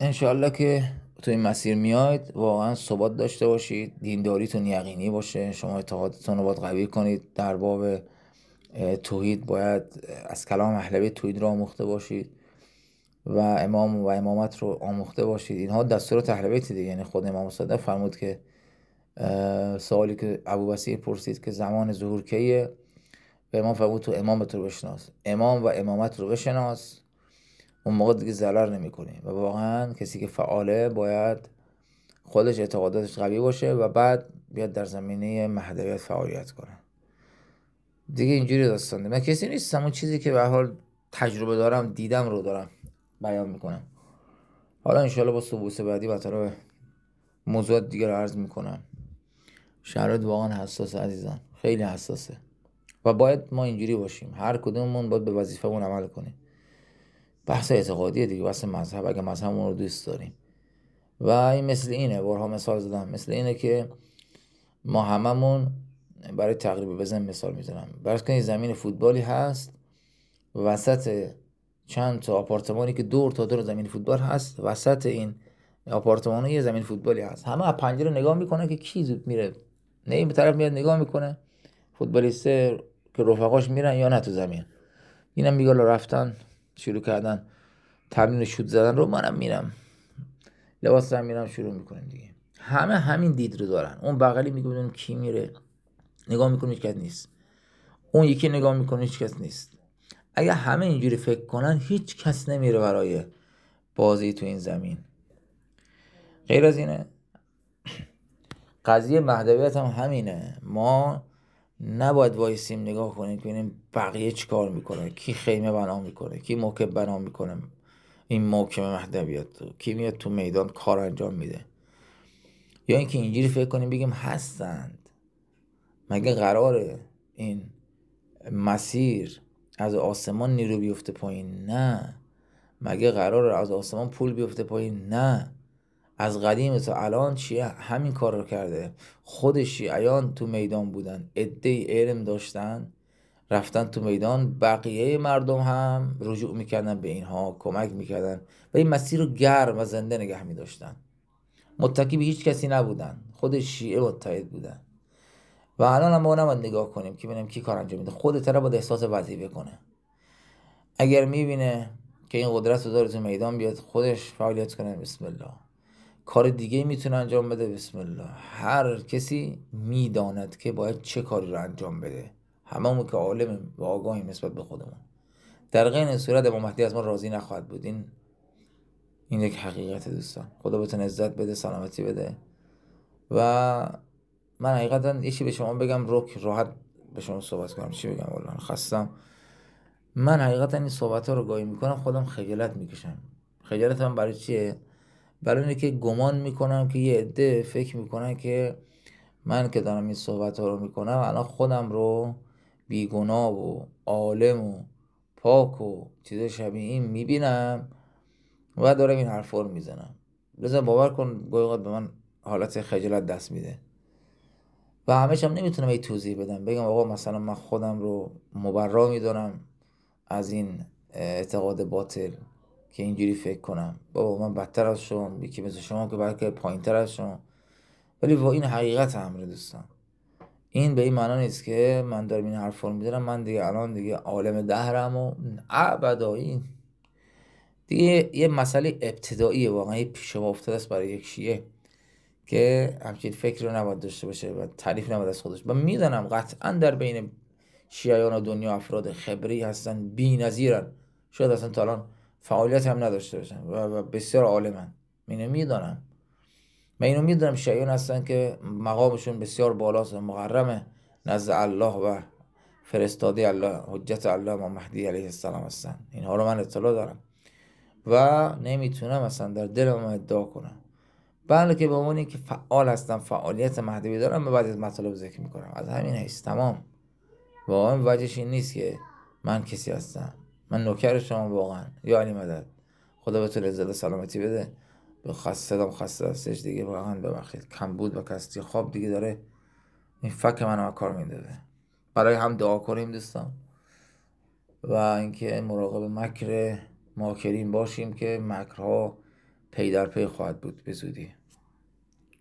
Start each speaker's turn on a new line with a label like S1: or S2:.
S1: انشالله که تو این مسیر میاید واقعا ثبات داشته باشید، دینداریتون یقینی باشه، شما اعتقادتون رو باید قوی کنید در باب توحید. باید از کلام اهل بیت توحید رو آموخته باشید و امام و امامت رو آموخته باشید. اینها دستور اهل بیت دیگه. یعنی خود امام صادق فرمود که سوالی که ابو بصیر پرسید که زمان ظهور کیه، به امام فرمود تو امامت رو بشناس، امام و امامت رو بشناس، اون موقع دیگه ضرر نمی‌کنی. و واقعا کسی که فعاله باید خودش اعتقاداتش قوی باشه و بعد بیاد در زمینه مهدویت فعالیت کنه. دیگه اینجوری داستانه. من کسی نیستم، اون چیزی که به هر حال تجربه دارم، دیدم رو دارم بیان میکنم. حالا انشالله با سبوس بعدی به موضوعات دیگه رو عرض میکنم. شرایط واقعا حساسه عزیزان، خیلی حساسه و باید ما اینجوری باشیم، هر کدوممون باید به وظیفه‌مون عمل کنیم. بحث اعتقادیه دیگه، بحث مذهب، اگه مذهبمون رو دوست داریم. و این مثل اینه، بارها مثال زدم، مثل اینه که ما هممون برای تقریب بزن مثال میزنم، برای که زمین فوتبالی هست، وسط چند تا آپارتمانی که دور تا دور زمین فوتبال هست، وسط این آپارتمان یه زمین فوتبالی هست. همه از پنجره نگاه میکنه که کی زود میره، نه این طرف میاد نگاه میکنه فوتبالیسته که رفقاش میرن یا نه تو زمین. اینم میگه رفتن شروع کردن تمرین شوت زدن رو، منم میرم لباس هم میرم شروع میکنیم دیگه. همه همین دید رو دارن. اون بغلی میگه ببینیم کی میره، نگاه میکنه هیچ کس نیست، اون یکی نگاه میکنه هیچ کس نیست. اگه همه اینجوری فکر کنن هیچ کس نمیره برای بازی تو این زمین. غیر از اینه قضیه مهدویت هم همینه. ما نباید وایسیم نگاه کنیم که ببینیم بقیه چی کار میکنه، کی خیمه بنا میکنه، کی موکب بنا میکنه این موکب مهدویت رو، کی میاد تو میدان کار انجام میده. یا اینکه اینجوری فکر کنیم بگیم هستند. مگه قراره این مسیر از آسمان نیرو بیفته پایین؟ نه. مگه قراره از آسمان پول بیفته پایین؟ نه. از قدیم تا الان شیعه همین کار رو کرده. خود شیعیان تو میدان بودن، عده‌ای علم داشتن رفتن تو میدان، بقیه مردم هم رجوع میکردن به اینها، کمک میکردن و این مسیر رو گرم و زنده نگه میداشتن. متکی به هیچ کسی نبودن، خود شیعه متحد بودن. و الان هم ما نباید نگاه کنیم که ببینیم کی کار انجام میده، خود طرف باید احساس وظیفه کنه. اگر میبینه که این قدرت رو داره تو میدان، بیاد خودش فعالیت کنه، بسم الله. کار دیگه میتونه انجام بده، بسم الله. هر کسی میداند که باید چه کاری رو انجام بده، هممون که عالمیم و آگاهیم نسبت به خودمون. در غیر این صورت امام مهدی از ما راضی نخواهد بود. این یک حقیقت دوستان. خدا بهتون عزت بده، سلامتی بده. و من حقیقتا یه چی به شما بگم، راحت به شما صحبت کنم. چی بگم، والله خستم. من حقیقتا این صحبت ها رو گاهی میکنم خودم خجالت میکشم. خجالت هم برای چیه؟ برای اینه که گمان میکنم که یه عده فکر میکنن که من که دارم این صحبت ها رو میکنم الان خودم رو بیگناه و عالم و پاک و چیز شبیه این میبینم و دارم این حرفا رو میزنم. لذا باور کن گاهی اوقات به من حالت خجالت دست میده و همش هم نمیتونم این توضیح بدم، بگم آقا مثلا من خودم رو مبرا میدونم از این اعتقاد باطل که اینجوری فکر کنم. بابا من بدتر از شما، یکی مثل شما که بلکه پایین تر از شما. ولی با این حقیقت امر دوستان، این به این معنا نیست که من دارم این حرف رو میدارم من دیگه الان دیگه عالم دهرم و ابدا. این دیگه یه مسئله ابتداییه، واقعا یه پیش پا افتاده است برای یک شیعه که همچین فکر رو نباید داشته باشه و تعریف نباید از خودش. من میدونم قطعا در بین شیعیان و دنیا افراد خبری هستن، بی‌نظیرن، شاید اصلا تا الان فعالیت هم نداشته باشن و بسیار عالمن. اینو میدونم. من اینو میدونم شیعیان هستن که مقامشون بسیار بالاست و مقرمه نزد الله و فرستاده الله، حجت الله امام مهدی علیه السلام هستن. اینها رو من اطلاع دارم و نمیتونم اصلا در دلم ادعا کنم. بله که به عنوان اینکه فعال هستم، فعالیت مهدوی دارم، به بعضی از مطالب ذکر میکنم، از همین حیث تمام. واقعا وجهش این نیست که من کسی هستم. من نوکر شما واقعا. یا علی مدد، خدا بهتون عزت و سلامتی بده. به خسته هستش دیگه، واقعا ببخشید، کم بود و کستی خواب دیگه داره این فک منو کار میندازه. برای هم دعا کنیم دوستان و اینکه مراقب مکر ماکرین باشیم که مکرها پی در پی خواهد بود به زودی.